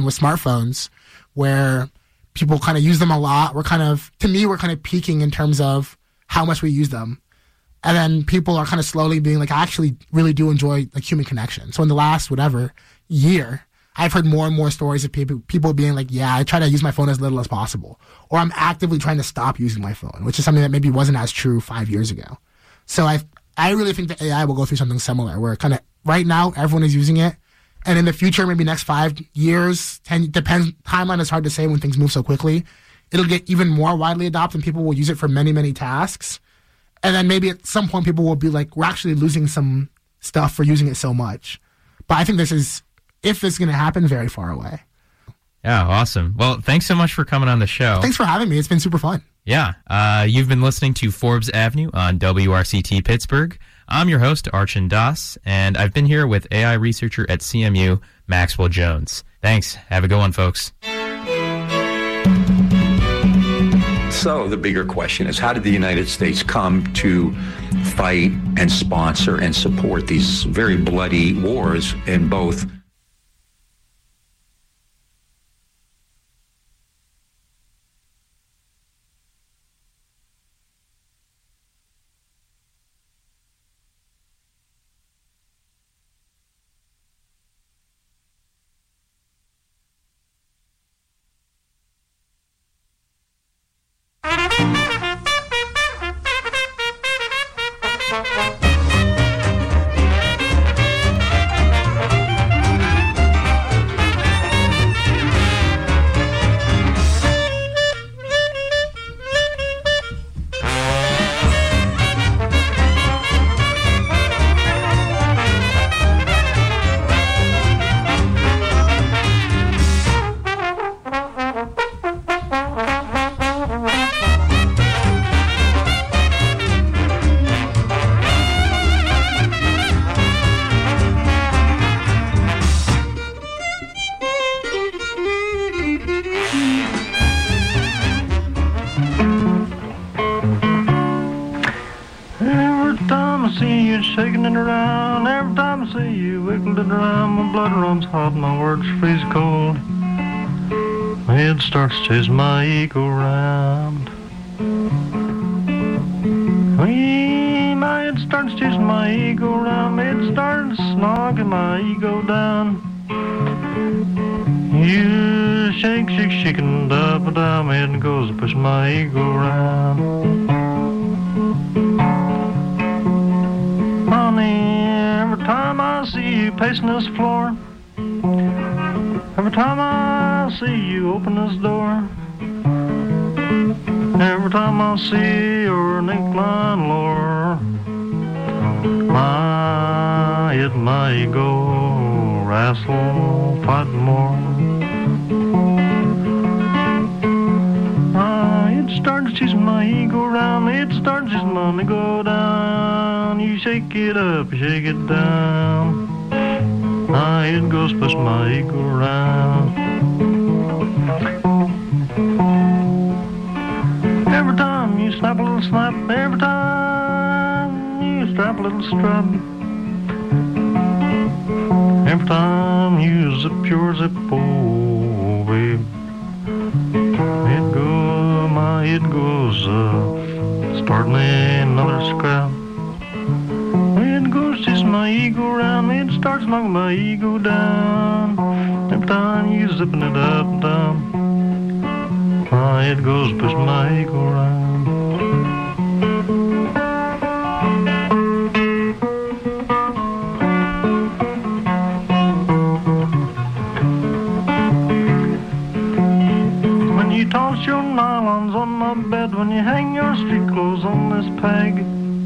happened with smartphones, where people kind of use them a lot. We're kind of peaking in terms of how much we use them. And then people are kind of slowly being like, I actually really do enjoy like human connection. So in the last, year, I've heard more and more stories of people being like, yeah, I try to use my phone as little as possible. Or I'm actively trying to stop using my phone, which is something that maybe wasn't as true 5 years ago. So I really think that AI will go through something similar, where kind of right now everyone is using it. And in the future, maybe next 5 years, 10, depends, timeline is hard to say when things move so quickly. It'll get even more widely adopted and people will use it for many, many tasks. And then maybe at some point people will be like, we're actually losing some stuff for using it so much. But I think if this is going to happen, very far away. Yeah, awesome. Well, thanks so much for coming on the show. Thanks for having me. It's been super fun. Yeah. You've been listening to Forbes Avenue on WRCT Pittsburgh. I'm your host, Archon Das, and I've been here with AI researcher at CMU, Maxwell Jones. Thanks. Have a good one, folks. So the bigger question is, how did the United States come to fight and sponsor and support these very bloody wars in both shaking it around. Every time I see you wiggling it around, my blood runs hot, my words freeze cold. My head starts chasing my ego around. My head starts chasing my ego around. My head starts knocking my ego down. You shake, shake, shaking, up and down. My head goes pushing my ego around. Every time I see you pacing this floor, every time I see you open this door, every time I see your neckline lower, my head, my ego wrestle, fight more. It starts chasing my ego around, it starts chasing my ego down. You shake it up, you shake it down. My head goes push my ego around. Every time you snap a little snap, every time you strap a little strap, every time you zip your zip, oh babe, my head goes up, starting another scrap. My head goes chasing my ego around, my head starts knocking my ego down. Every time you zipping it up and down, my head goes pushing my ego around. When you toss your nylons on my bed, when you hang your street clothes on this peg,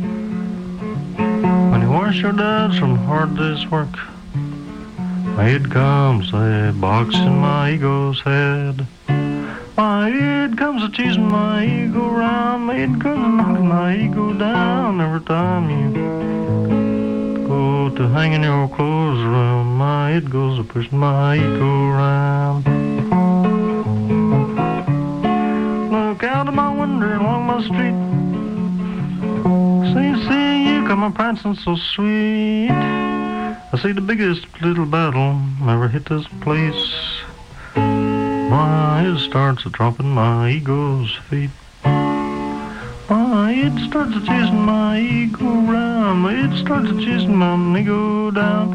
when you wash your dads from hard day's work, my head comes a box in my ego's head. My head comes a teasing my ego around, my head comes a knocking my ego down. Every time you go to hanging your clothes around, my head goes a pushing my ego around. Look out of my window along my street, see you come a prancing so sweet. I see the biggest little battle ever hit this place. starts a-tromping my ego's feet. My head starts a-chasing my ego round. My head starts a-chasing my ego down.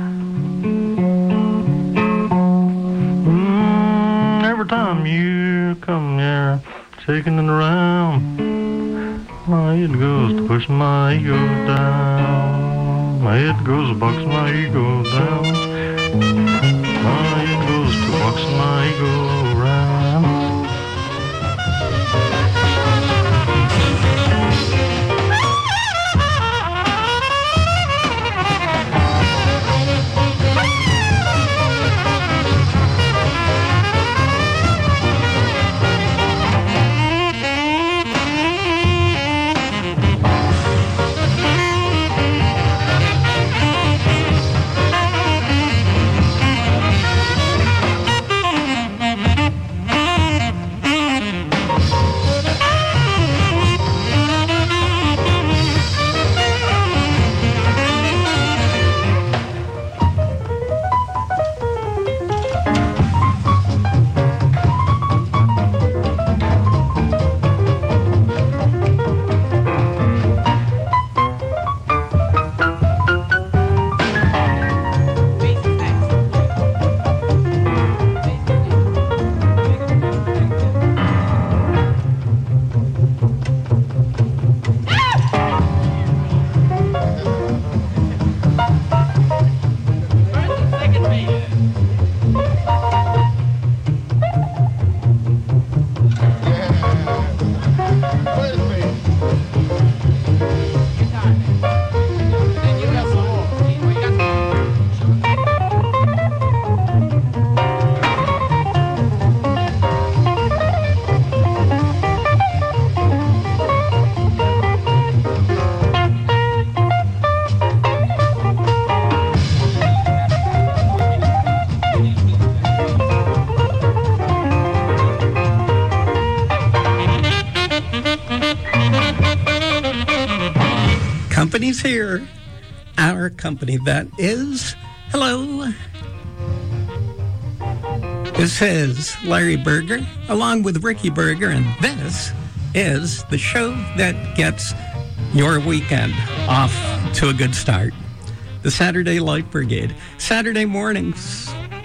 Every time you come here, shaking it around, my head goes to pushing my ego down. My head goes to boxing my ego down. My head goes to boxing my ego around. Company's here. Our company, that is. Hello. This is Larry Berger, along with Ricky Berger, and this is the show that gets your weekend off to a good start. The Saturday Light Brigade. Saturday mornings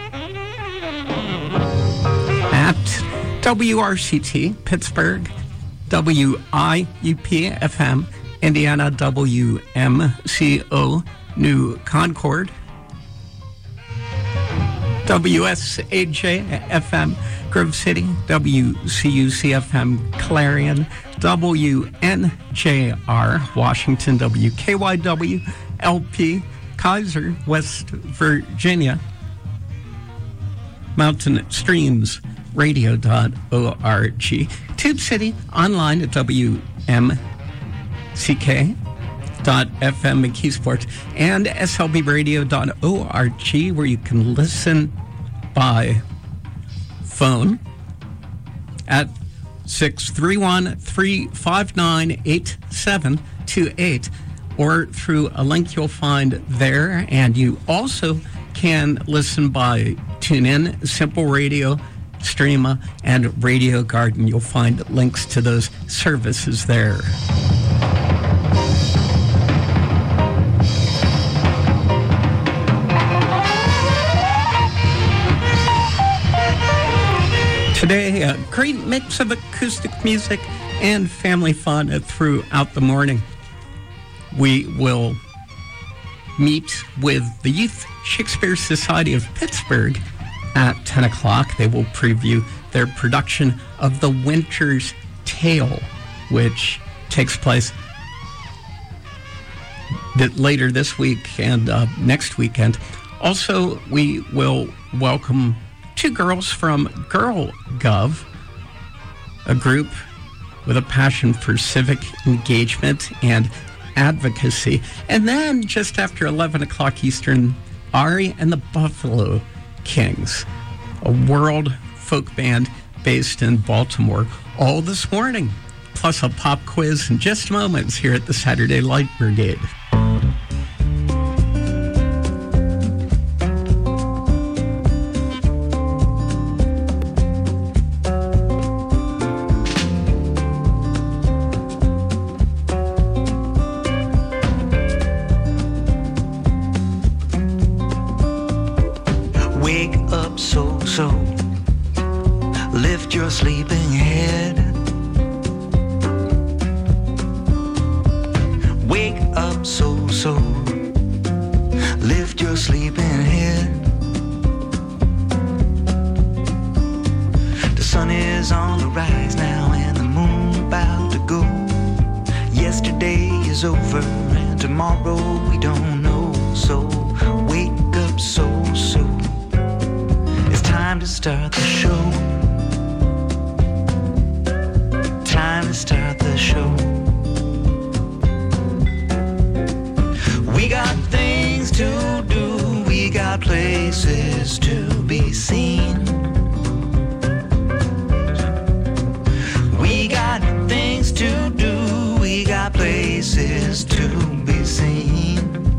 at WRCT, Pittsburgh, WIUP FM, Indiana, WMCO, New Concord, WSAJ FM, Grove City, WCUC FM, Clarion, WNJR, Washington, WKYW, LP, Kaiser, West Virginia, Mountain Streams Radio.org, Tube City, online at WMCK.FM McKeesport, and SLBradio.org, where you can listen by phone at 631-359-8728, or through a link you'll find there. And you also can listen by TuneIn, Simple Radio, Streama, and Radio Garden. You'll find links to those services there. Today, a great mix of acoustic music and family fun throughout the morning. We will meet with the Youth Shakespeare Society of Pittsburgh at 10 o'clock. They will preview their production of The Winter's Tale, which takes place later this week and next weekend. Also, we will welcome two girls from Girl Gov, a group with a passion for civic engagement and advocacy. And then just after 11 o'clock Eastern, Ari and the Buffalo Kings, a world folk band based in Baltimore, all this morning, plus a pop quiz in just moments here at the Saturday Light Brigade. lift your sleeping head. Wake up, soul, soul, lift your sleeping head. The sun is on the rise now and the moon about to go. Yesterday is over and tomorrow we don't know. So wake up, soul, soul, it's time to start the show. Time to start the show. We got things to do, we got places to be seen. We got things to do, we got places to be seen.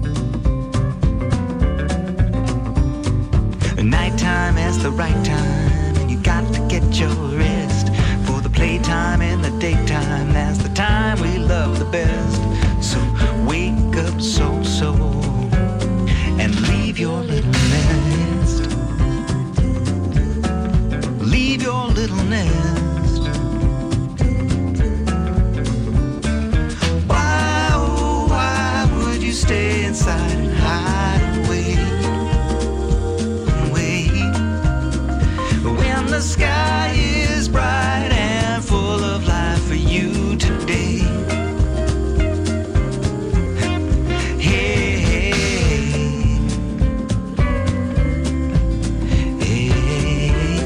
Nighttime is the right time, and you got to get your rest. For the playtime in the daytime, that's the time we love the best. So wake up, soul, soul, and leave your little nest. Leave your little nest. Why, oh, why would you stay inside and hide away? When the sky is bright and full of life for you today. Hey, hey, hey.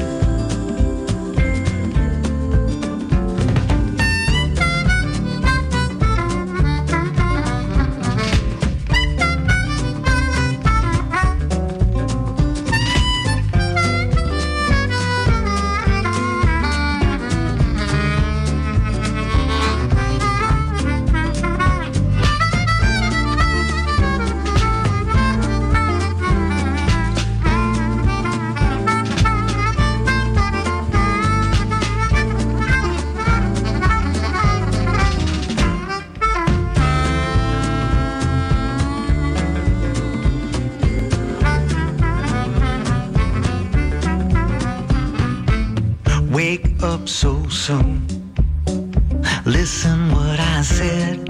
Wake up, soul, soul, listen what I said.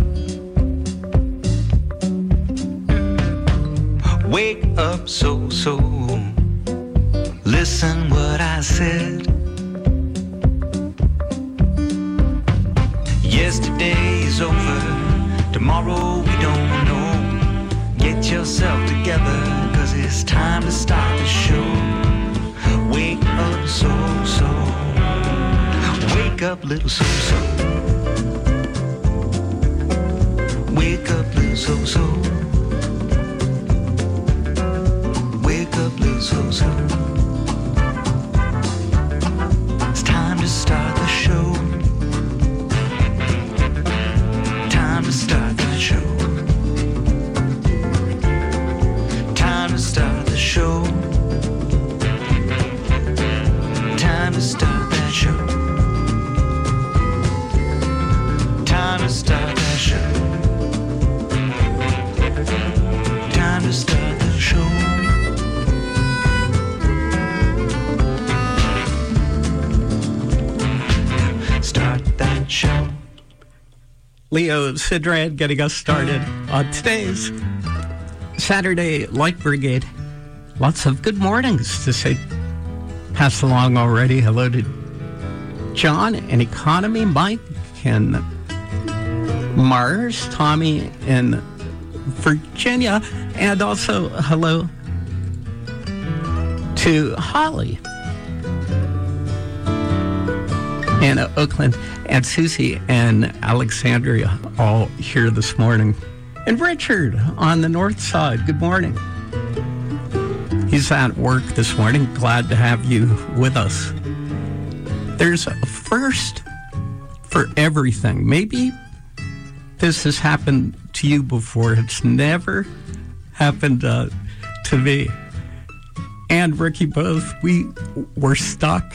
Wake up, soul, soul, listen what I said. Yesterday is over, tomorrow we don't know. Get yourself together, 'cause it's time to start the show. Wake up, soul, soul, wake up, little soul, soul. Wake up, little soul, soul. Wake up, little soul, soul. It's time to start the show. Time to start the show. Time to start the show. Time to start that show. Time to start that show. Time to start the show. Start that show. Leo Sidrad getting us started on today's Saturday Light Brigade. Lots of good mornings to say. Pass along already. Hello to John and Economy, Mike and Mars, Tommy in Virginia, and also hello to Holly in Oakland, and Susie and Alexandria all here this morning. And Richard on the north side, good morning. He's at work this morning. Glad to have you with us. There's a first for everything. Maybe this has happened to you before. It's never happened to me. And Ricky both, we were stuck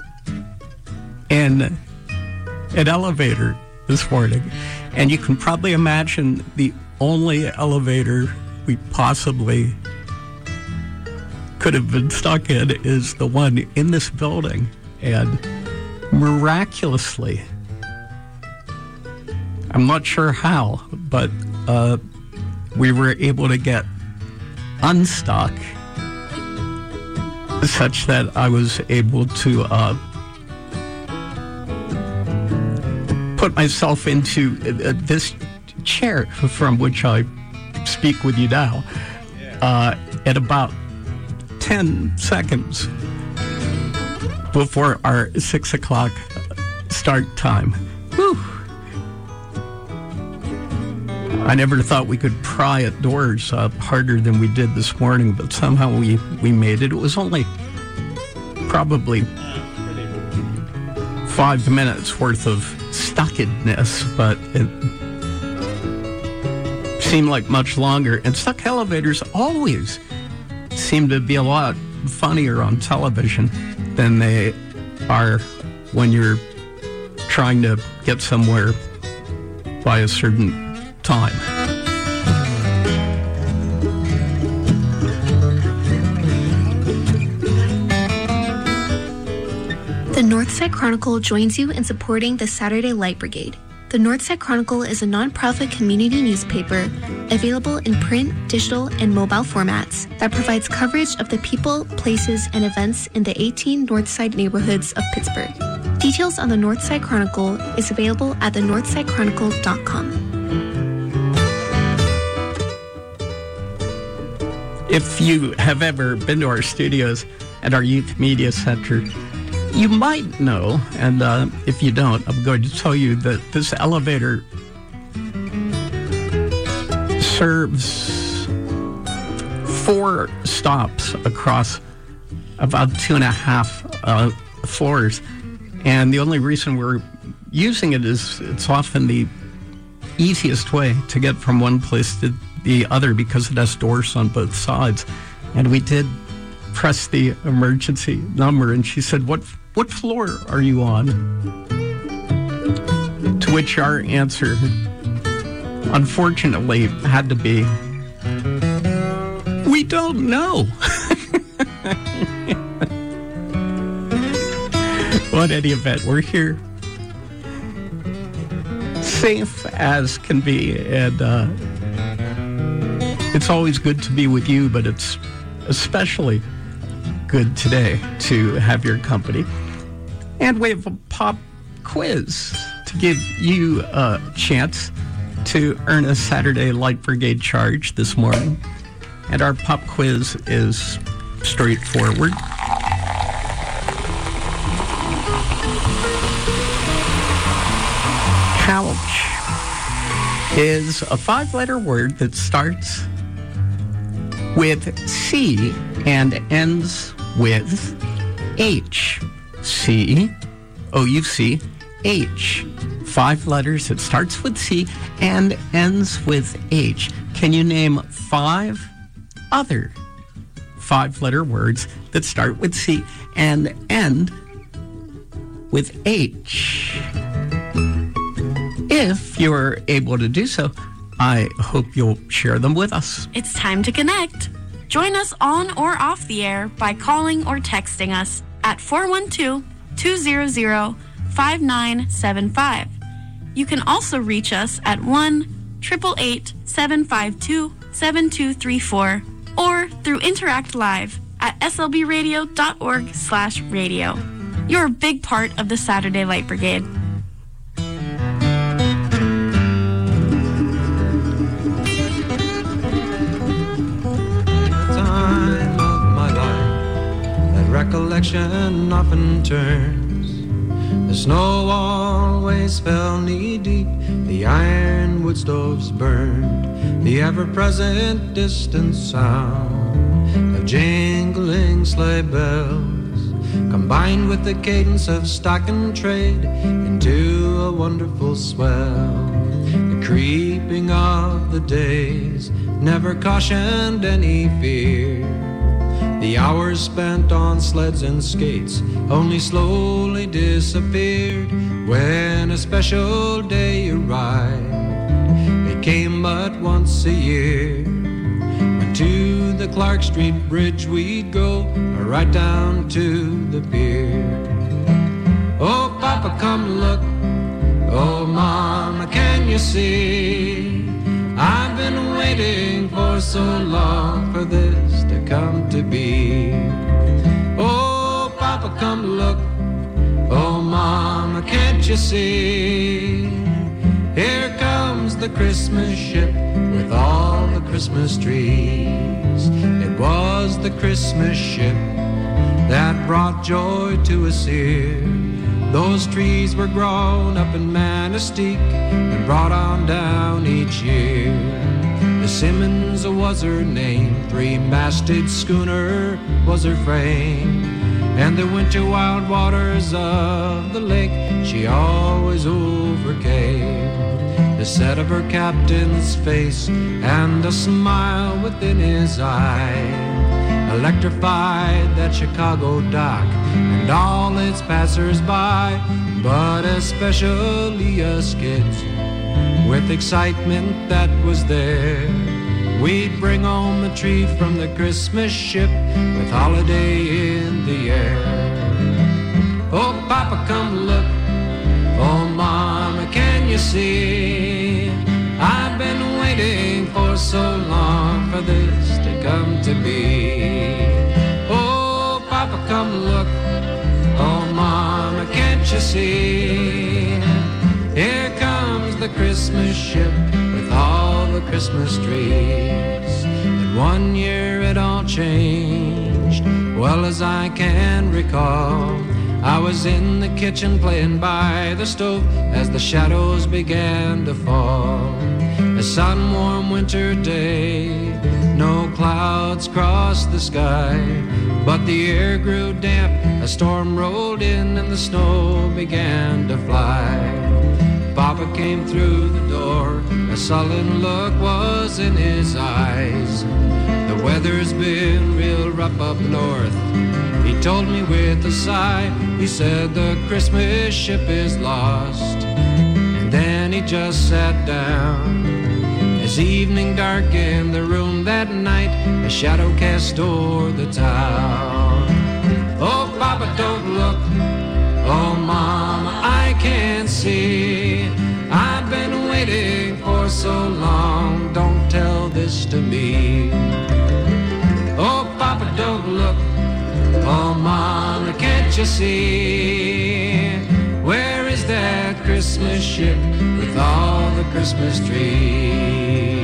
in an elevator this morning. And you can probably imagine the only elevator we possibly could have been stuck in is the one in this building. And miraculously, I'm not sure how, but we were able to get unstuck such that I was able to put myself into this chair from which I speak with you now at about 10 seconds before our 6 o'clock start time. Whew. I never thought we could pry at doors harder than we did this morning, but somehow we made it. It was only probably 5 minutes worth of stuckedness, but it seemed like much longer. And stuck elevators always seem to be a lot funnier on television than they are when you're trying to get somewhere by a certain time. The Northside Chronicle joins you in supporting the Saturday Light Brigade. The Northside Chronicle is a nonprofit community newspaper available in print, digital, and mobile formats that provides coverage of the people, places, and events in the 18 Northside neighborhoods of Pittsburgh. Details on the Northside Chronicle is available at thenorthsidechronicle.com. If you have ever been to our studios at our Youth Media Center, you might know, and if you don't, I'm going to tell you that this elevator serves 4 stops across about 2.5 floors. And the only reason we're using it is it's often the easiest way to get from one place to the other because it has doors on both sides. And we did press the emergency number, and she said, what floor are you on? To which our answer, unfortunately, had to be, we don't know. Well, in any event, we're here, safe as can be, and it's always good to be with you, but it's especially good today to have your company. And we have a pop quiz to give you a chance to earn a Saturday Light Brigade charge this morning. And our pop quiz is straightforward. Couch is a 5-letter word that starts with C and ends with H. C, O-U-C, H. 5 letters. It starts with C and ends with H. Can you name 5 other 5-letter words that start with C and end with H? If you're able to do so, I hope you'll share them with us. It's time to connect. Join us on or off the air by calling or texting us at 412-200-5975. You can also reach us at 1-888-752-7234 or through Interact Live at slbradio.org/radio. You're a big part of the Saturday Light Brigade. Time of my life, that recollection often turns. The snow always fell knee-deep, the ironwood stoves burned, the ever-present distant sound of jingling sleigh bells, combined with the cadence of stock and trade into a wonderful swell. The creeping of the days never cautioned any fear. The hours spent on sleds and skates only slowly disappeared when a special day arrived. It came but once a year, when to the Clark Street Bridge we'd go, right down to the pier. Oh, come look. Oh, Mama, can you see? I've been waiting for so long for this to come to be. Oh, Papa, come look. Oh, Mama, can't you see? Here comes the Christmas ship with all the Christmas trees. It was the Christmas ship that brought joy to us here. Those trees were grown up in Manistee and brought on down each year. The Simmons was her name, three-masted schooner was her frame, and the winter wild waters of the lake she always overcame. The set of her captain's face and the smile within his eye electrified that Chicago dock and all its passers-by, but especially us kids with excitement that was there. We'd bring home the tree from the Christmas ship with holiday in the air. Oh, Papa, come look. Oh, Mama, can you see? I've been waiting for so long for this to come to be. Oh, Papa, come look. Oh, Mama, can't you see? Here comes the Christmas ship with all the Christmas trees. And one year it all changed, well as I can recall. I was in the kitchen playing by the stove as the shadows began to fall. A sun-warm winter day, no clouds crossed the sky, but the air grew damp, a storm rolled in and the snow began to fly. Papa came through the door, a sullen look was in his eyes. The weather's been real rough up north, he told me with a sigh. He said the Christmas ship is lost, and then he just sat down. As evening darkened the room that night, a shadow cast o'er the town. Oh, Papa, don't look. Oh, Mama, I can't see. I've been waiting for so long, don't tell this to me. Oh, Papa, don't look. Oh, Mama, can't you see? Where is that Christmas ship with all the Christmas trees?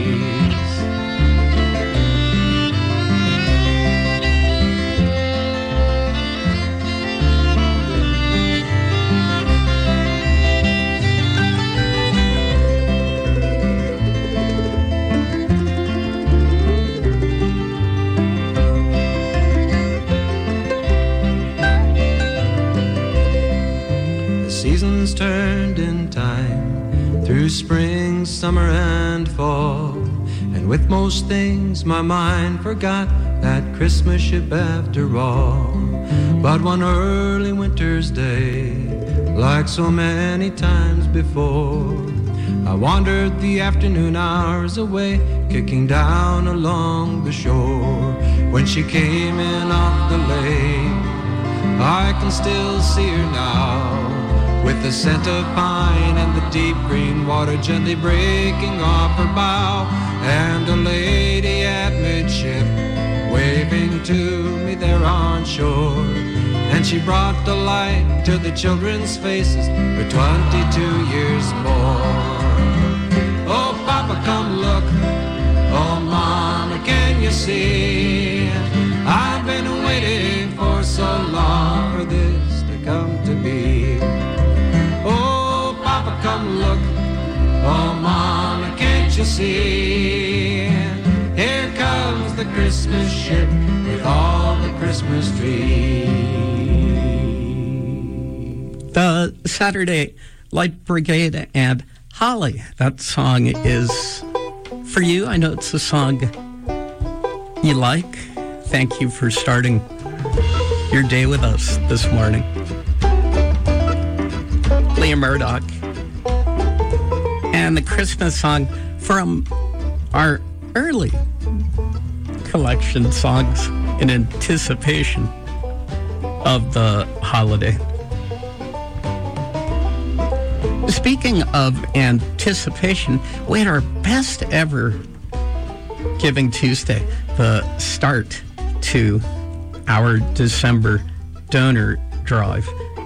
Seasons turned in time through spring, summer, and fall, and with most things my mind forgot that Christmas ship after all. But one early winter's day, like so many times before, I wandered the afternoon hours away, kicking down along the shore. When she came in off the lake, I can still see her now, with the scent of pine and the deep green water gently breaking off her bow, and a lady at midship waving to me there on shore. And she brought the light to the children's faces for 22 years more. Oh, Papa, come look. Oh, Mama, can you see? I've been waiting for so long for this to come to be. Papa, come look. Oh, Mama, can't you see? Here comes the Christmas ship with all the Christmas trees. The Saturday Light Brigade and Holly. That song is for you. I know it's a song you like. Thank you for starting your day with us this morning. Liam Murdoch, and the Christmas song from our early collection, songs in anticipation of the holiday. Speaking of anticipation, we had our best ever Giving Tuesday, the start to our December donor drive.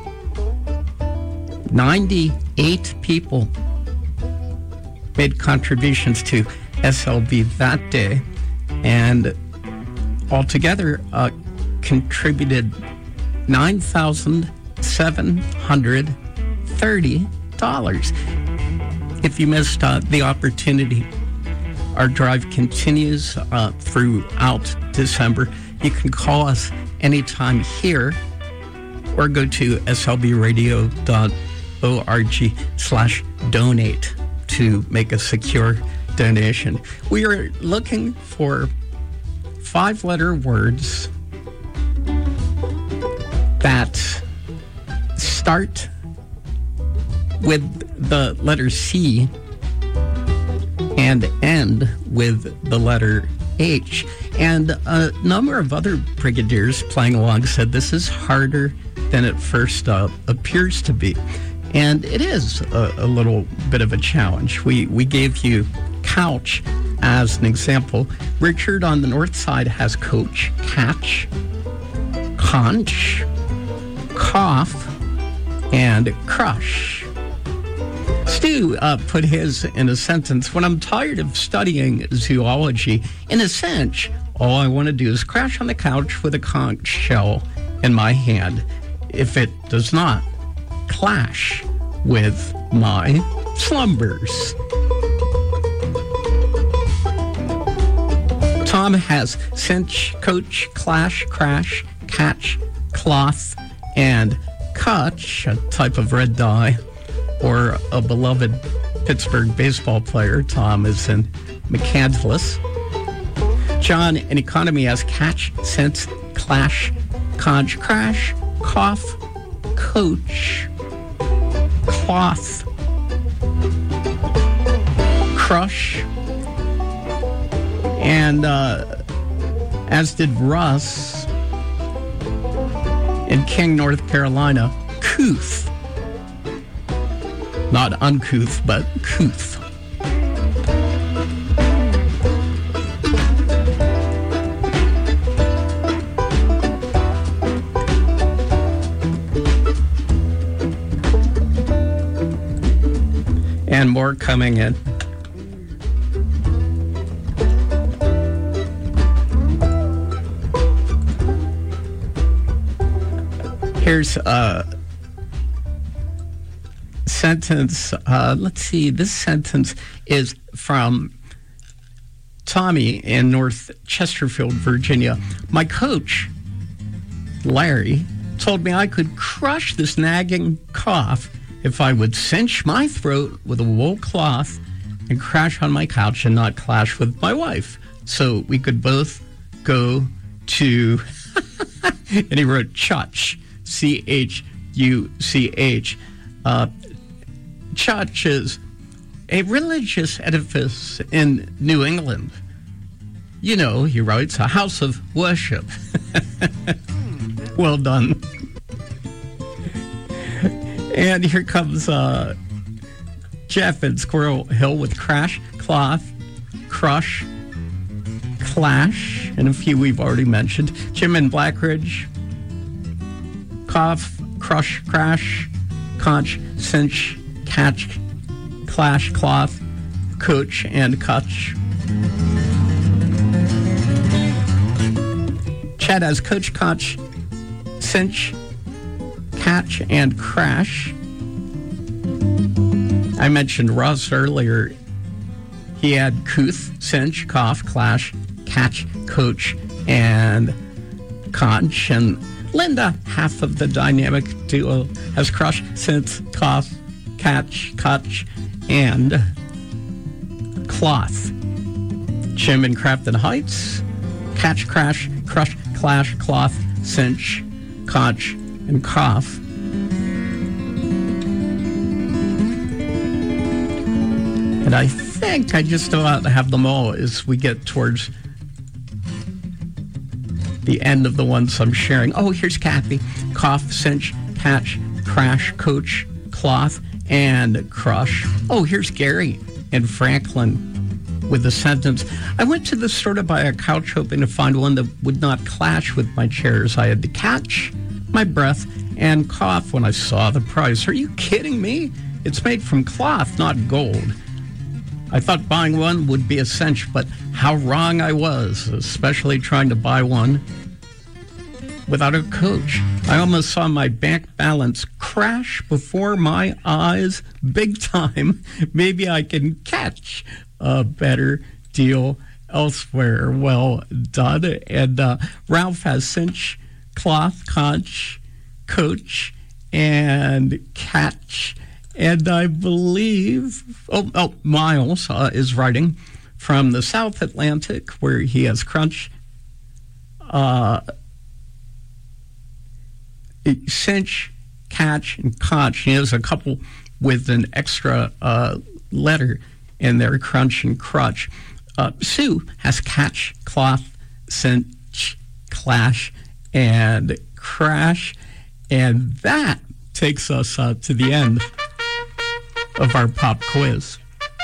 98 people made contributions to SLB that day, and altogether contributed $9,730. If you missed the opportunity, our drive continues throughout December. You can call us anytime here or go to slbradio.org/donate to make a secure donation. We are looking for 5-letter words that start with the letter C and end with the letter H. And a number of other brigadiers playing along said this is harder than it first appears to be. And it is a little bit of a challenge. We gave you couch as an example. Richard on the north side has coach, catch, conch, cough, and crush. Stu put his in a sentence: when I'm tired of studying zoology, in a sense, all I want to do is crash on the couch with a conch shell in my hand, if it does not clash with my slumbers. Tom has cinch, coach, clash, crash, catch, cloth, and cutch, a type of red dye, or a beloved Pittsburgh baseball player. Tom is in McCandless. John in economy has catch, cinch, clash, conch, crash, cough, coach, cloth, crush, and as did Russ in King, North Carolina, couth. Not uncouth, but couth. And more coming in. Here's a sentence. Let's see. This sentence is from Tommy in North Chesterfield, Virginia. My coach, Larry, told me I could crush this nagging cough if I would cinch my throat with a wool cloth and crash on my couch and not clash with my wife. So we could both go to, and he wrote chutch, C-H-U-C-H. Church is a religious edifice in New England. You know, he writes, a house of worship. Well done. And here comes Jeff in Squirrel Hill with crash, cloth, crush, clash, and a few we've already mentioned. Jim in Blackridge, cough, crush, crash, conch, cinch, catch, clash, cloth, coach, and cutch. Chad has coach, conch, cinch, catch, and crash. I mentioned Russ earlier. He had couth, cinch, cough, clash, catch, coach, and conch. And Linda, half of the dynamic duo, has crush, cinch, cough, catch, cutch, and cloth. Jim in Crafton Heights, catch, crash, crush, clash, cloth, cinch, conch, and cough. And I think I just about have them all as we get towards the end of the ones I'm sharing. Oh, here's Kathy. Cough, cinch, catch, crash, coach, cloth, and Crush. Oh, here's Gary and Franklin with the sentence, I went to the store to buy a couch hoping to find one that would not clash with my chairs. I had to catch my breath and cough when I saw the price. Are you kidding me? It's made from cloth, not gold. I thought buying one would be a cinch, but how wrong I was, especially trying to buy one without a coach. I almost saw my bank balance crash before my eyes big time. Maybe I can catch a better deal elsewhere. Well done. And Ralph has cinch, cloth, conch, coach, and catch. And I believe, Miles is writing from the South Atlantic, where he has crunch, cinch, catch, and conch. He has a couple with an extra letter in there, crunch and crutch. Sue has catch, cloth, cinch, clash, and crash. And that takes us to the end of our pop quiz.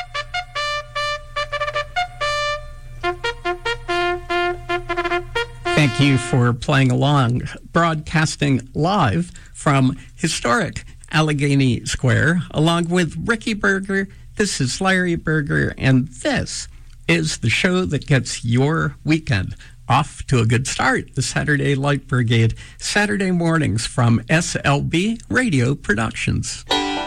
Thank you for playing along. Broadcasting live from historic Allegheny Square, along with Ricky Berger. This is Larry Berger, and this is the show that gets your weekend off to a good start. The Saturday Light Brigade, Saturday mornings from SLB Radio Productions.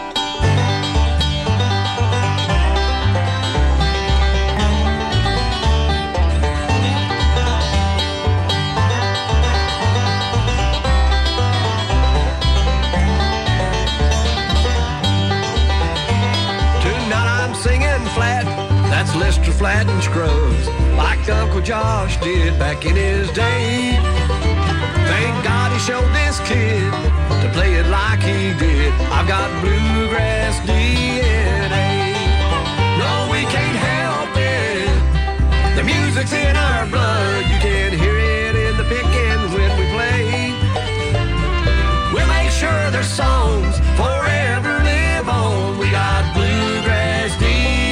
Lister Flat and Scruggs, like Uncle Josh did back in his day. Thank God he showed this kid to play it like he did. I've got bluegrass DNA. No, we can't help it. The music's in our blood. You can hear it in the picking when we play. We'll make sure their songs forever live on. We got bluegrass DNA.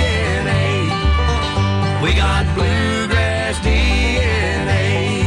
We got bluegrass DNA.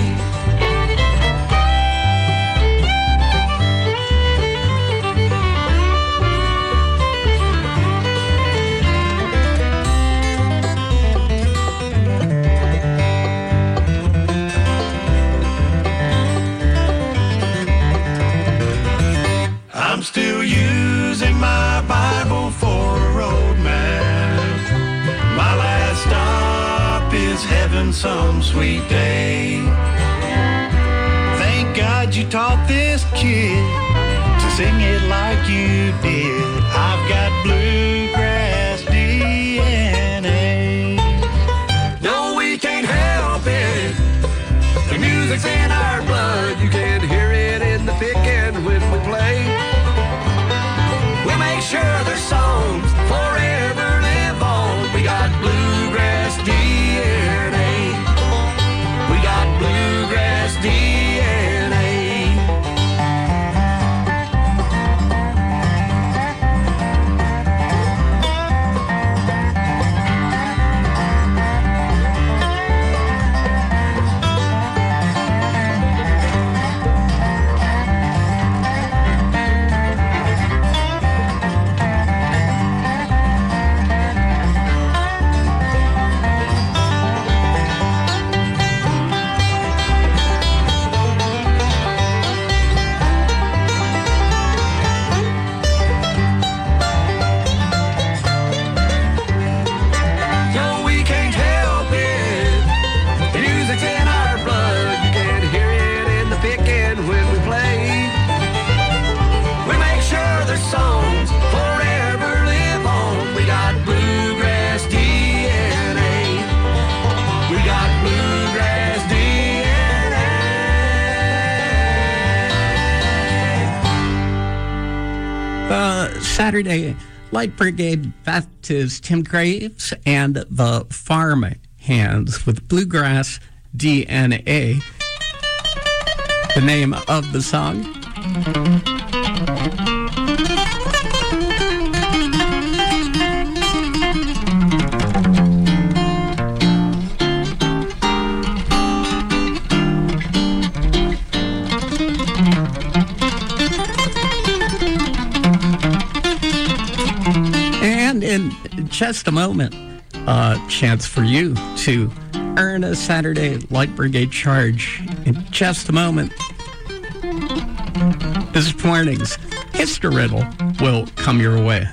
I'm still using my Bible for a road map. My last stop is heaven some sweet day. Thank God you taught this kid to sing it like you did. I've got bluegrass DNA. No, we can't help it. The music's in our blood. You can hear it in the picking when we play. We'll make sure their songs forever live on. We got bluegrass DNA. We got bluegrass DNA. Saturday Light Brigade, that is Tim Graves and the Farm Hands with Bluegrass DNA. The name of the song. in just a moment, chance for you to earn a Saturday Light Brigade charge. In just a moment, this morning's History Riddle will come your way.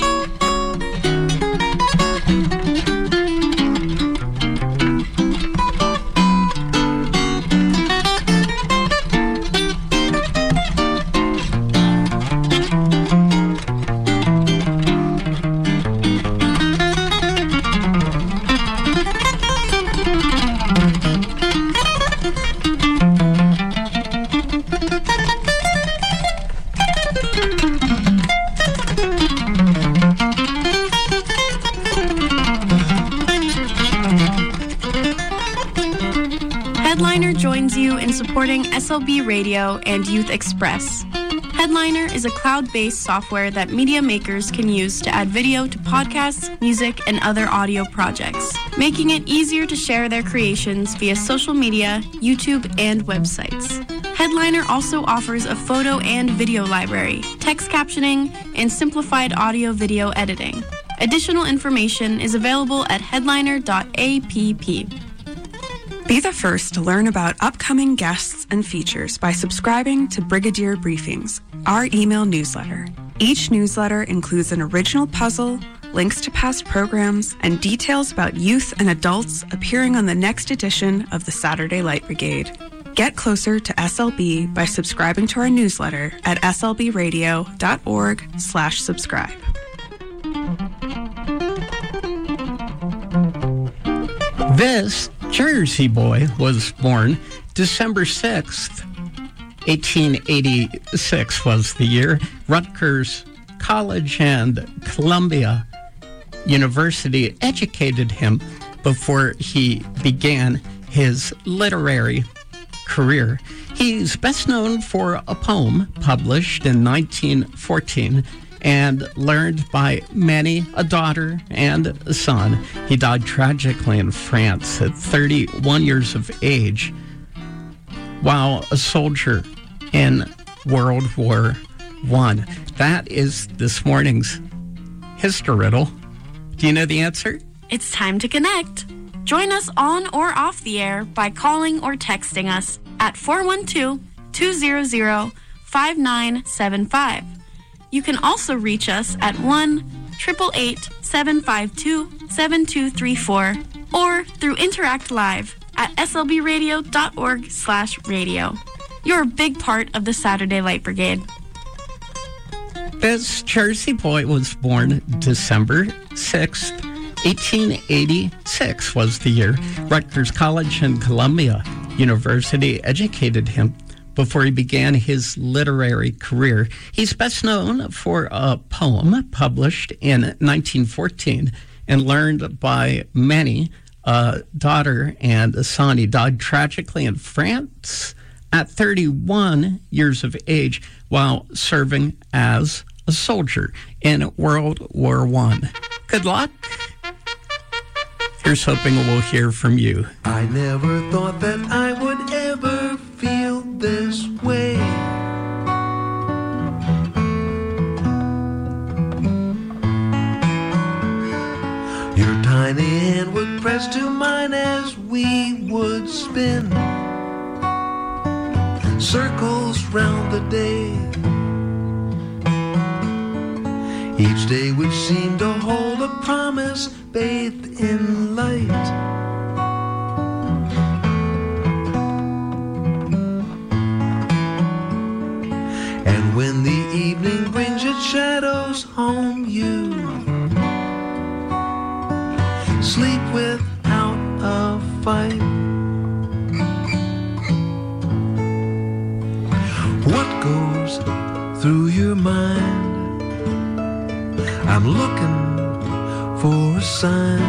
Headliner joins you in supporting SLB Radio and Youth Express. Headliner is a cloud-based software that media makers can use to add video to podcasts, music, and other audio projects, making it easier to share their creations via social media, YouTube, and websites. Headliner also offers a photo and video library, text captioning, and simplified audio-video editing. Additional information is available at headliner.app. Be the first to learn about upcoming guests and features by subscribing to Brigadier Briefings, our email newsletter. Each newsletter includes an original puzzle, links to past programs, and details about youth and adults appearing on the next edition of the Saturday Light Brigade. Get closer to SLB by subscribing to our newsletter at slbradio.org/subscribe. This Jersey boy was born December 6th, 1886 was the year. Rutgers College and Columbia University educated him before he began his literary career. He's best known for a poem published in 1914 and learned by many, a daughter and a son. He died tragically in France at 31 years of age while a soldier in World War I. That is this morning's History Riddle. Do you know the answer? It's time to connect. Join us on or off the air by calling or texting us at 412-200-5975. You can also reach us at 1-888-752-7234 or through Interact Live at slbradio.org/radio. You're a big part of the Saturday Light Brigade. This Jersey boy was born December 6th, 1886 was the year. Rutgers College and Columbia University educated him before he began his literary career. He's best known for a poem published in 1914 and learned by many, a daughter and a son. He died tragically in France at 31 years of age while serving as a soldier in World War I. Good luck. Here's hoping we'll hear from you. I never thought that I would ever feel this way. Your tiny hand would press to mine as we would spin circles round the day. Each day which seemed to hold a promise bathed in light. And when the evening brings its shadows home, you sleep without a fight. What goes through your mind? I'm looking for a sign,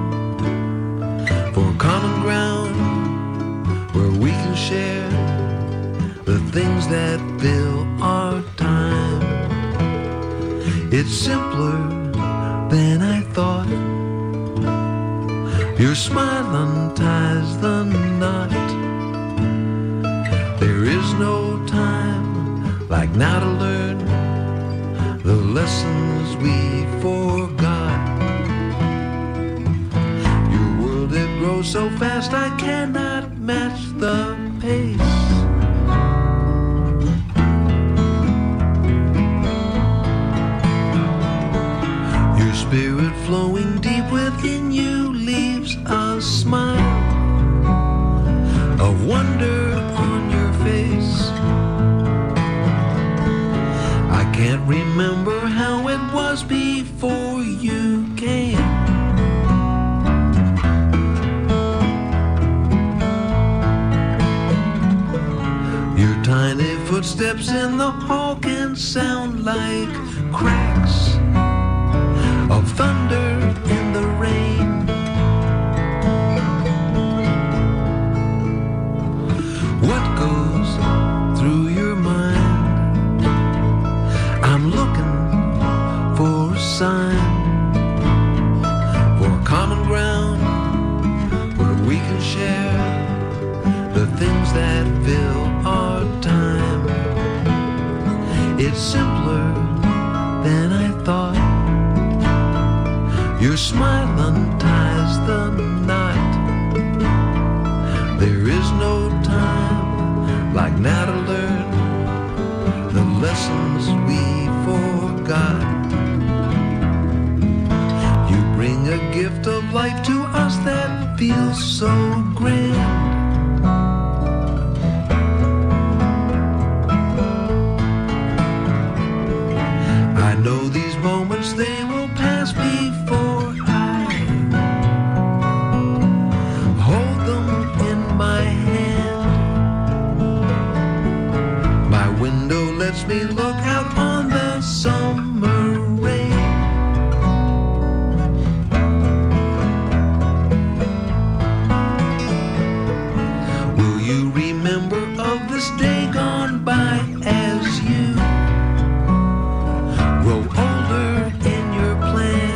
for common ground where we can share the things that fill our time. It's simpler than I thought. Your smile unties the knot. There is no time like now to learn the lessons we forgot. Your world, it grows so fast I cannot match the pace. Your spirit flowing deep within you leaves a smile of wonder on your face. I can't remember how it was before you came. Your tiny footsteps in the hall can sound like cracks of thunder in the rain. What goes through your mind? I'm looking for a sign, for common ground where we can share the things that fill our time. It's simpler than I thought. Your smile unties the knot. There is no time like now to learn the lessons we forgot. You bring a gift of life to us that feels so grand. I know these moments, they will pass before I hold them in my hand. My window lets me look out on the summer rain. Will you remember of this day gone by as you grow older in your plan?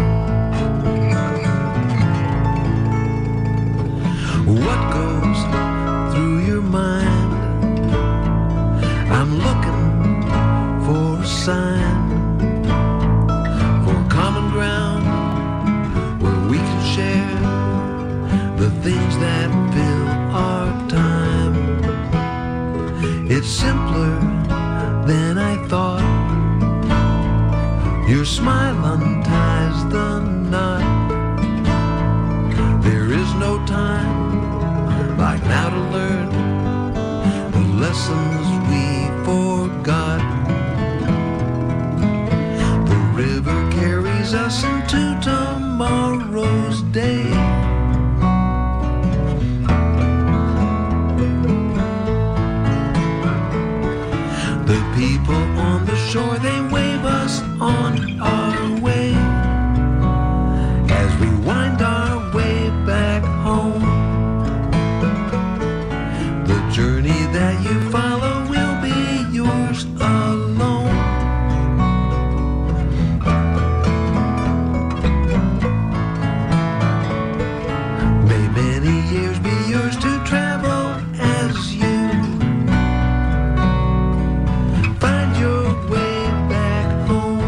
What goes through your mind? I'm looking for a sign, for common ground where we can share the things that fill our time. It's simpler than I thought. Your smile unties the knot. There is no time like now to learn the lessons we forgot. The river carries us into tomorrow's day. The people on the shore, they wave us on our way as we wind our way back home. The journey that you follow will be yours alone. May many years be yours to travel as you find your way back home.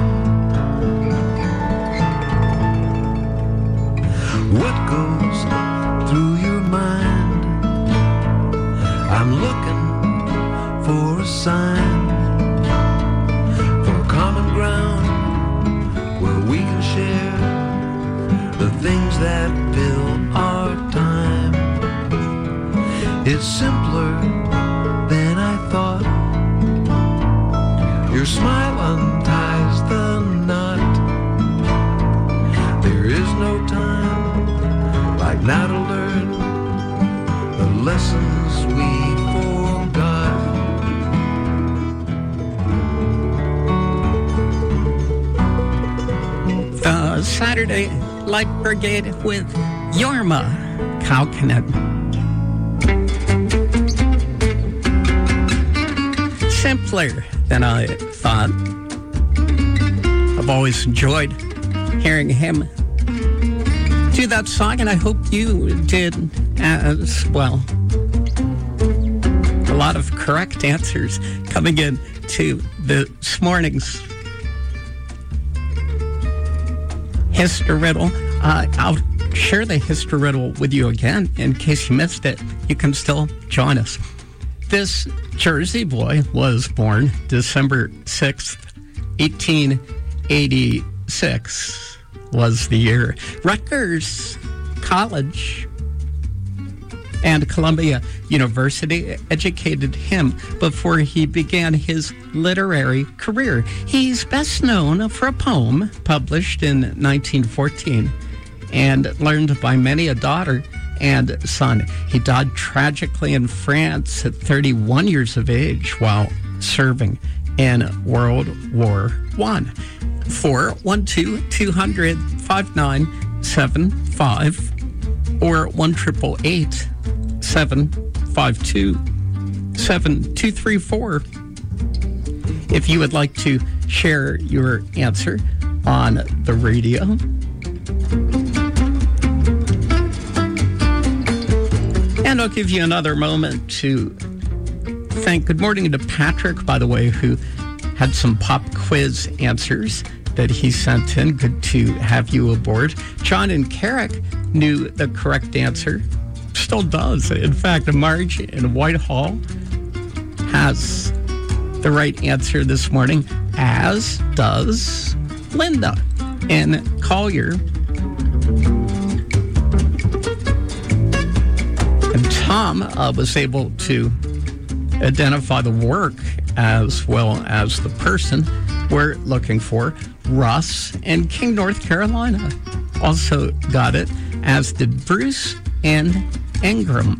What goes through your mind? I'm looking for a sign, for common ground where we can share the things that fill our time. It's simpler than I thought. Your smile unties the knot. There is no time like now to learn the lessons we forgot. The Saturday Light Brigade with Jorma Kaukonen. Simpler than I thought. I've always enjoyed hearing him do that song, and I hope you did as well. A lot of correct answers coming in to this morning's History Riddle. I'll share the History Riddle with you again in case you missed it. You can still join us. This Jersey boy was born December 6th, 1886 was the year. Rutgers College and Columbia University educated him before he began his literary career. He's best known for a poem published in 1914 and learned by many a daughter and son. He died tragically in France at 31 years of age while serving in World War I. 412-200-5975 or 1-888-752-7234 if you would like to share your answer on the radio. And I'll give you another moment to thank. Good morning to Patrick, by the way, who had some pop quiz answers that he sent in. Good to have you aboard. John and Carrick knew the correct answer. Still does. In fact, Marge in Whitehall has the right answer this morning, as does Linda in Collier. And Tom was able to identify the work as well as the person we're looking for. Russ in King, North Carolina also got it, as did Bruce and Ingram.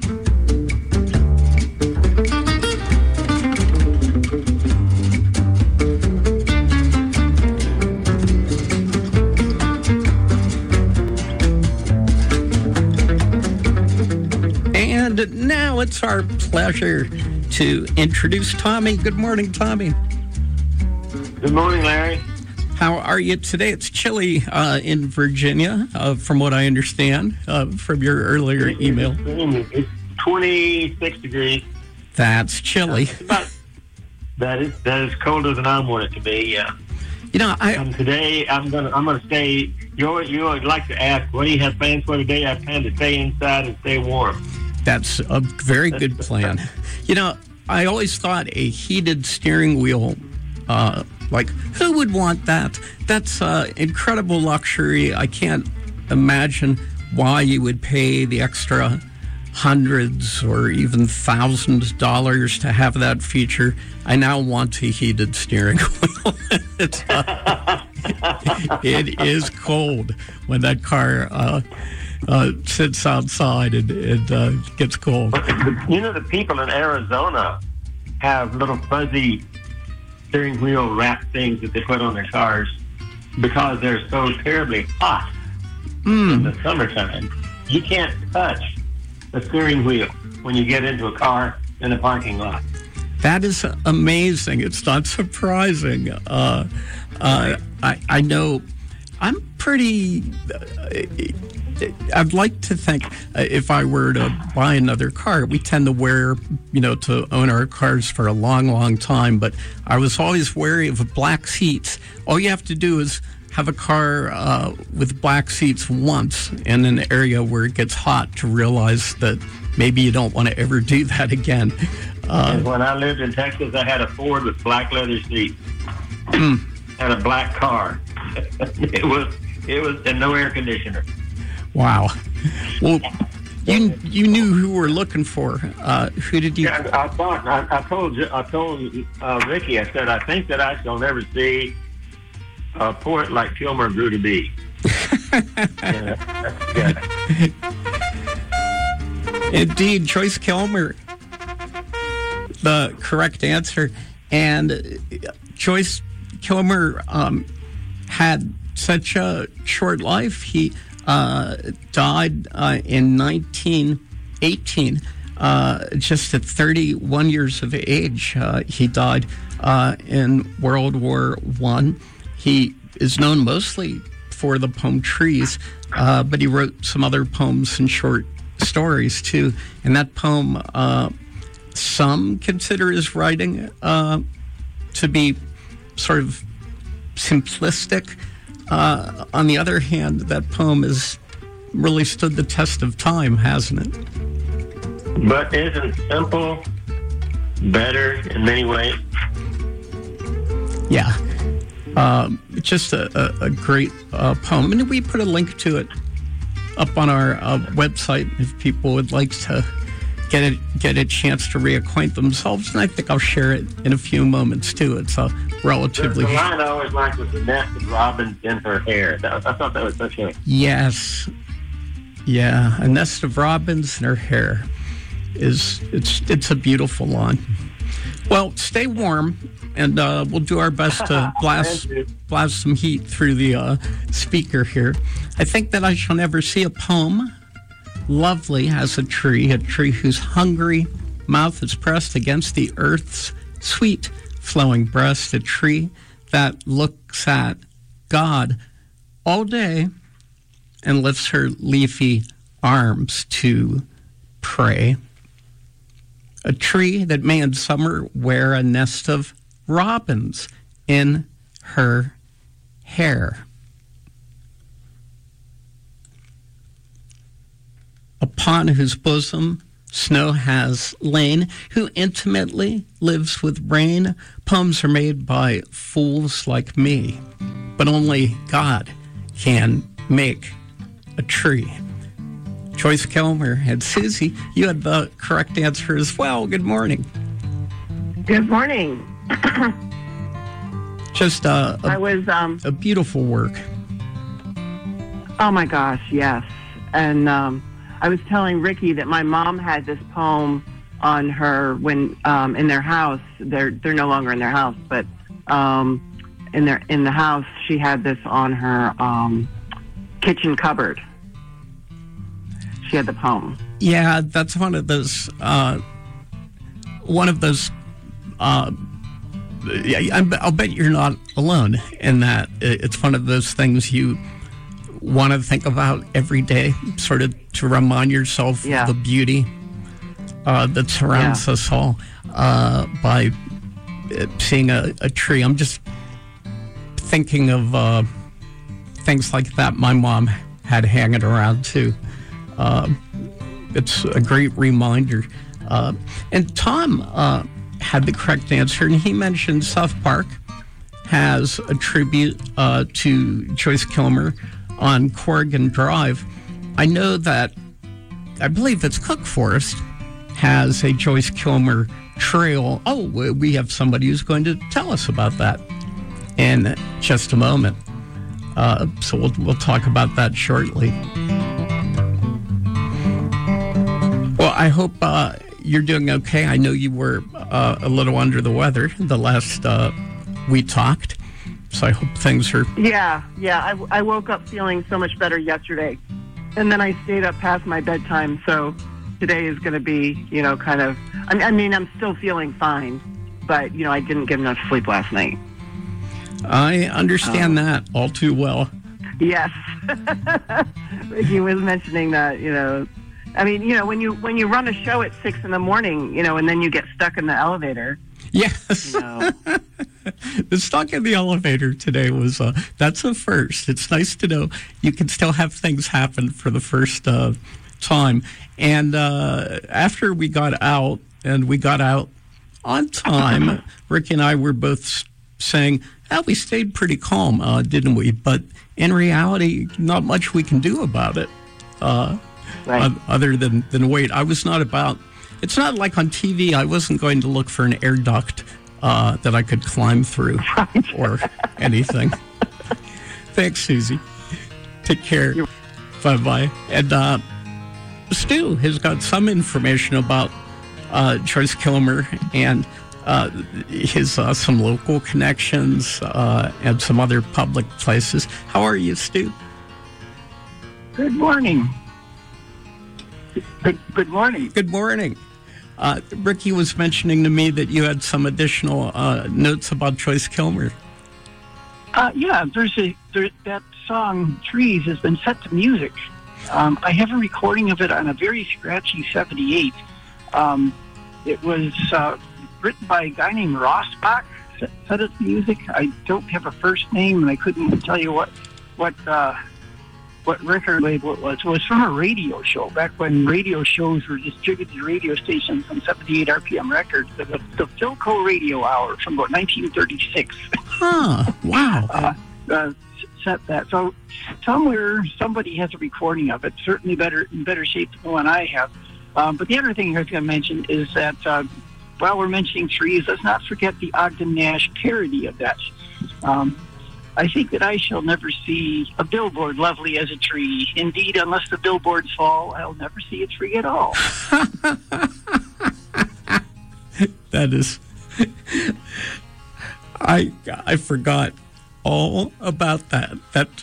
And now it's our pleasure to introduce Tommy. Good morning, Tommy. Good morning, Larry. How are you today? It's chilly in Virginia, from what I understand from your earlier email. It's 26 degrees. That's chilly. That is colder than I want it to be. Yeah. You know, today I'm gonna stay. You always like to ask, what do you have plans for today? I plan to stay inside and stay warm. That's a very good plan. You know, I always thought a heated steering wheel, like, who would want that? That's incredible luxury. I can't imagine why you would pay the extra hundreds or even thousands of dollars to have that feature. I now want a heated steering wheel. It is cold when that car sits outside and it gets cold. You know, the people in Arizona have little fuzzy steering wheel wrap things that they put on their cars because they're so terribly hot in the summertime. You can't touch the steering wheel when you get into a car in a parking lot. That is amazing. It's not surprising. I know I'm pretty... I'd like to think if I were to buy another car, we tend to to own our cars for a long, long time. But I was always wary of black seats. All you have to do is have a car with black seats once in an area where it gets hot to realize that maybe you don't want to ever do that again. And when I lived in Texas, I had a Ford with black leather seats and a black car. It was and no air conditioner. Wow. Well, you knew who we're looking for. Who did you? Yeah, I told Ricky. I said, I think that I shall never see a poet like Kilmer grew to be. Indeed, Joyce Kilmer, the correct answer. And Joyce Kilmer had such a short life. He died in 1918, just at 31 years of age. He died in World War I. He is known mostly for the poem Trees, but he wrote some other poems and short stories too. And that poem, some consider his writing to be sort of simplistic. on the other hand, that poem has really stood the test of time, hasn't it? But isn't simple better in many ways? Yeah. Just a great poem. And we put a link to it up on our website if people would like to get a chance to reacquaint themselves. And I think I'll share it in a few moments, too. It's a relatively... The line I always liked was the nest of robins in her hair. I thought that was such a... Yes. Yeah, a nest of robins in her hair. It's a beautiful line. Well, stay warm, and we'll do our best to blast some heat through the speaker here. I think that I shall never see a poem lovely as a tree whose hungry mouth is pressed against the earth's sweet flowing breast, a tree that looks at God all day and lifts her leafy arms to pray. A tree that may in summer wear a nest of robins in her hair. Upon whose bosom snow has lain, who intimately lives with rain. Poems are made by fools like me, but only God can make a tree. Joyce Kilmer and Susie, you had the correct answer as well. Good morning. Good morning. Just a beautiful work. Oh my gosh, yes. And I was telling Ricky that my mom had this poem on her when in their house. They're no longer in their house, but in the house she had this on her kitchen cupboard. She had the poem. Yeah, that's one of those. I'll bet you're not alone in that. It's one of those things you want to think about every day, sort of to remind yourself of the beauty that surrounds us all by seeing a tree. I'm just thinking of things like that my mom had hanging around too. It's a great reminder. And Tom had the correct answer, and he mentioned South Park has a tribute to Joyce Kilmer on Corrigan Drive. I know that, I believe it's Cook Forest has a Joyce Kilmer trail. Oh, we have somebody who's going to tell us about that in just a moment. So we'll talk about that shortly. Well, I hope you're doing okay. I know you were a little under the weather the last we talked. So I hope things are... Yeah. I woke up feeling so much better yesterday. And then I stayed up past my bedtime. So today is going to be, kind of... I mean, I'm still feeling fine. But, I didn't get enough sleep last night. I understand that all too well. Yes. Ricky was mentioning that, I mean, when you run a show at 6 a.m, and then you get stuck in the elevator. Yes. The stuck in the elevator today was, that's a first. It's nice to know you can still have things happen for the first time. And after we got out, on time, Rick and I were both saying, we stayed pretty calm, didn't we? But in reality, not much we can do about it. Right. Other than wait. I was not about... It's not like on TV, I wasn't going to look for an air duct that I could climb through or anything. Thanks, Susie. Take care. Bye-bye. And Stu has got some information about Joyce Kilmer and his some local connections and some other public places. How are you, Stu? Good morning. Good morning. Good morning. Ricky was mentioning to me that you had some additional notes about Joyce Kilmer. Yeah, that song "Trees" has been set to music. I have a recording of it on a very scratchy '78. It was written by a guy named Ross Bach. Set it to music. I don't have a first name, and I couldn't tell you what what record label it was. It was from a radio show back when radio shows were distributed to radio stations on 78 RPM records. The Philco Radio Hour from about 1936. Huh. Wow. Set that. So somewhere somebody has a recording of it. Certainly in better shape than the one I have. But the other thing I was going to mention is that while we're mentioning trees, let's not forget the Ogden Nash parody of that. I think that I shall never see a billboard lovely as a tree. Indeed, unless the billboards fall, I'll never see a tree at all. That is... I forgot all about that.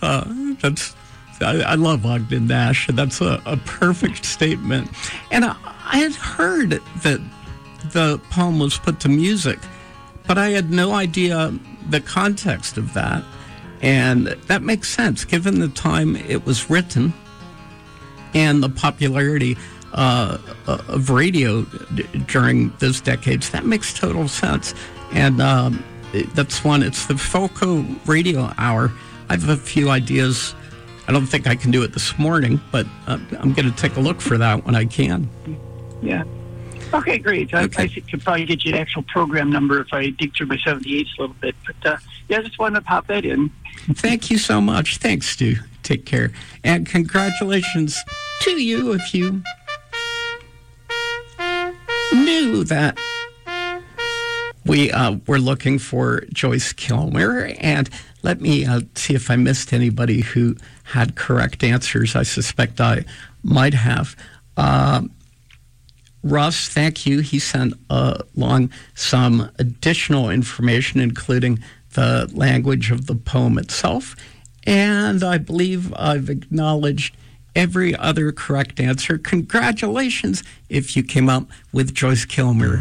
I love Ogden Nash, and that's a perfect statement. And I had heard that the poem was put to music, but I had no idea the context of that. And that makes sense, given the time it was written and the popularity of radio during those decades. That makes total sense. And that's one. It's the Philco Radio Hour. I have a few ideas. I don't think I can do it this morning, but I'm going to take a look for that when I can. Yeah. Okay, great. Okay. I could probably get you an actual program number if I dig through my 78s a little bit. But yeah, I just wanted to pop that in. Thank you so much. Thanks, Stu. Take care. And congratulations to you if you knew that we were looking for Joyce Kilmer. And let me see if I missed anybody who had correct answers. I suspect I might have. Russ, thank you. He sent along some additional information, including the language of the poem itself. And I believe I've acknowledged every other correct answer. Congratulations if you came up with Joyce Kilmer.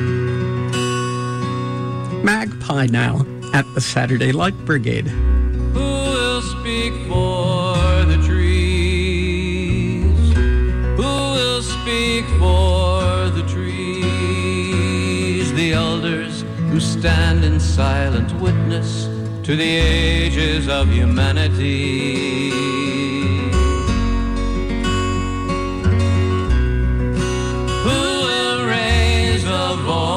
Magpie now at the Saturday Light Brigade. Who will speak for the trees? Who will speak for the trees? The elders who stand in silent witness to the ages of humanity. Who will raise a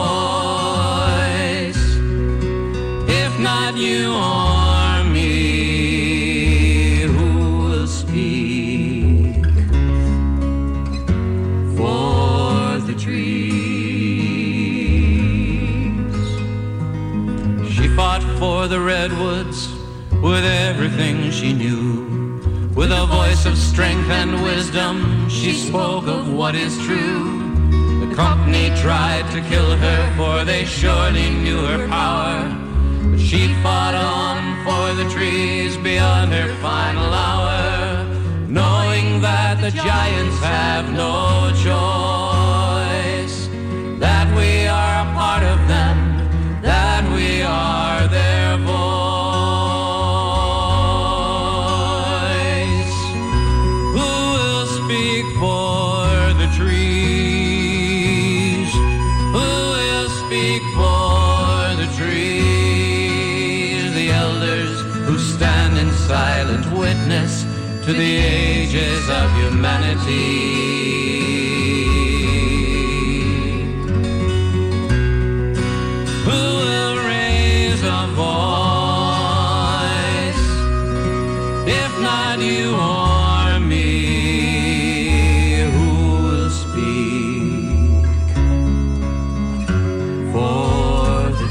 voice, if not you or me? Who will speak for the trees? She fought for the redwoods with everything she knew. With a voice of strength and wisdom, she spoke of what is true. The company tried to kill her, for they surely knew her power. But she fought on for the trees beyond her final hour, knowing that the giants have no choice, that we are a part of them, that we are their voice. Who will speak for the trees? Who will speak for the trees? The elders who stand in silent witness to the ages of humanity. Who will raise a voice, if not you or me? Who will speak for the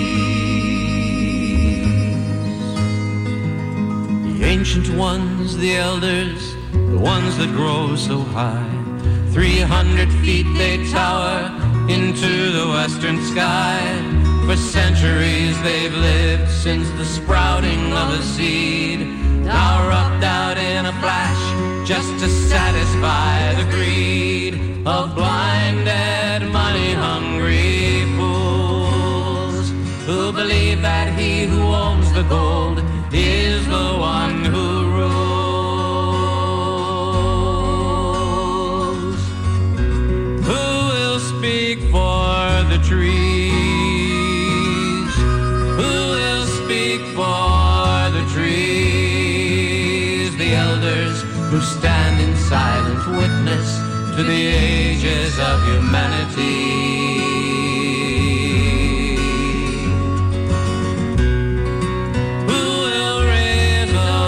trees? The ancient ones, the elders, the ones that grow so high, 300 feet they tower into the western sky. For centuries they've lived since the sprouting of a seed, now rubbed out in a flash just to satisfy the greed of blinded, money-hungry fools who believe that he who owns the gold is the one who rules. Who will speak for the trees? Who will speak for the trees? who stand in silent witness to the ages of humanity. Who will raise a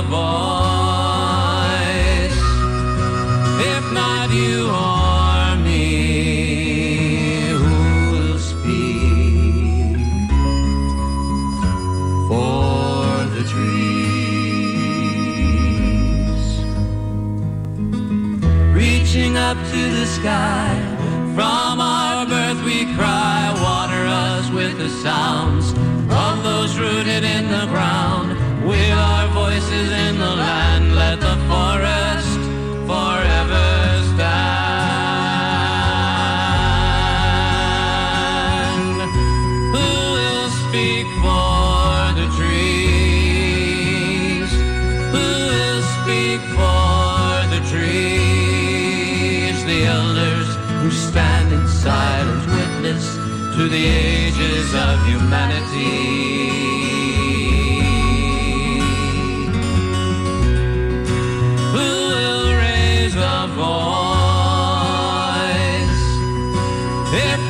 voice, if not you or me? Who will speak for the trees? Reaching up to the sky, from our birth we cry, water us with the sounds of those rooted in the ground. With our voices in the land, let the forest forever stand. Who will speak for the trees? Who will speak for the trees? The elders who stand in silent witness to the ages of humanity.